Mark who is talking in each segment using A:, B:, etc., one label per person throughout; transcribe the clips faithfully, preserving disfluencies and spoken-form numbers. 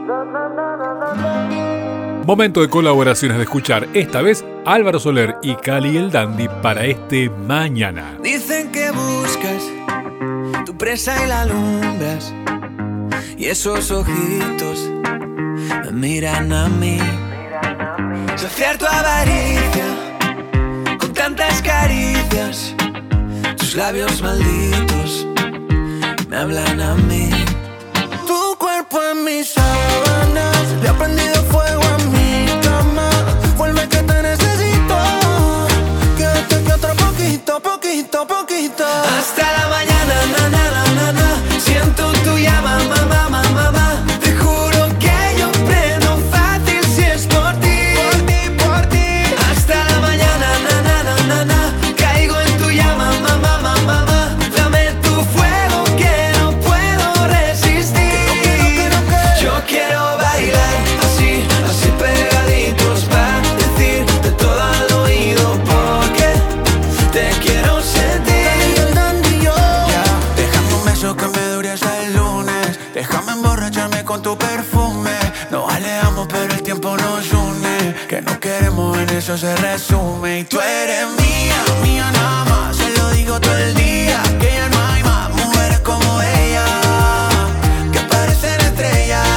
A: Momento de colaboraciones de escuchar, esta vez Álvaro Soler y Cali el Dandy para este Mañana.
B: Dicen que buscas tu presa y la alumbras, y esos ojitos me miran a mí. Saciar tu avaricia con tantas caricias, tus labios malditos me hablan a mí. Tu cuerpo en mis sábanas, le ha prendido fuego a mi cama. Vuelve que te necesito, quédate que otro poquito, poquito, poquito. Hasta la mañana, na, na, na, na, na. Siento tu llama, mamá, mamá, mamá. Te juro que yo prendo fácil si es por ti, por ti, por ti. Hasta la mañana, na, na, na, na, na. Caigo en tu llama, mamá, mamá, mamá. Dame tu fuego que no puedo resistir. Yo quiero bailar así, así pegaditos pa' decirte todo al oído porque te quiero sentir. Yeah. Déjame un beso que me dure hasta el lunes. Déjame emborracharme con tu perfume. Nos alejamos pero el tiempo nos une. Que no queremos en eso se resume. Y tú eres mía, mía nada más. Se lo digo todo el día. Que ya no hay más mujeres como ella, que parecen estrellas.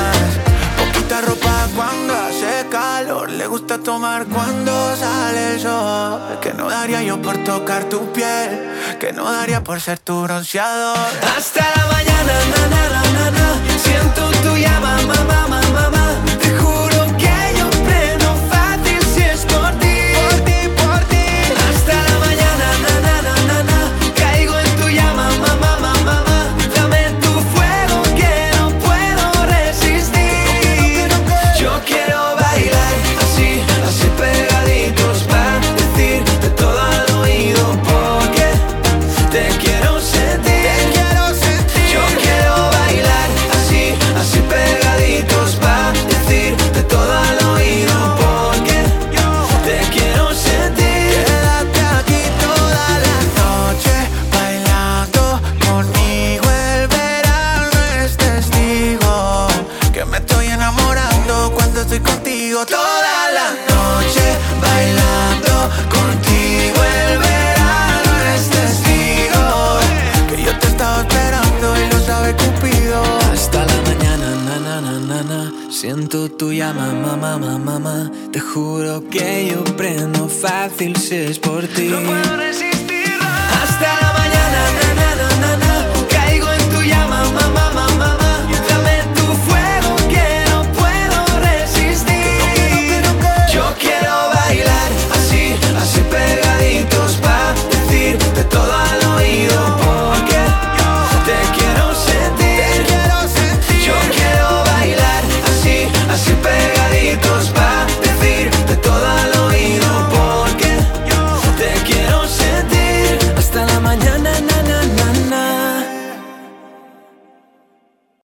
B: Poquita ropa cuando hace calor. Le gusta tomar cuando sale el sol. Que no daría yo por tocar tu piel, que no daría por ser tu bronceador. Hasta la mañana, na, na, na, na, na. Siento tu llama, mamá, mamá, mamá. Te juro que yo prendo fácil si es por ti, por ti, por ti. Hasta la mañana, na, na, na, na, na. Caigo en tu llama, mamá, mamá, mamá. Dame tu fuego que no puedo resistir. Yo quiero bailar así, así pegaditos pa' decirte todo al oído porque te quiero sentir, te quiero sentir. Yo quiero bailar así, así pegaditos pa' decirte todo al oído porque te quiero sentir. Quédate aquí toda la noche bailando conmigo. El verano es testigo que me estoy enamorando cuando estoy contigo. Toda la noche bailando contigo. El verano es testigo que yo te estaba esperando y lo sabe Cupido. Hasta la mañana, na, na, na, na, na. Siento tu llama, mamá, mamá, mamá. Te juro que yo prendo fácil si es por ti. No puedo resistir.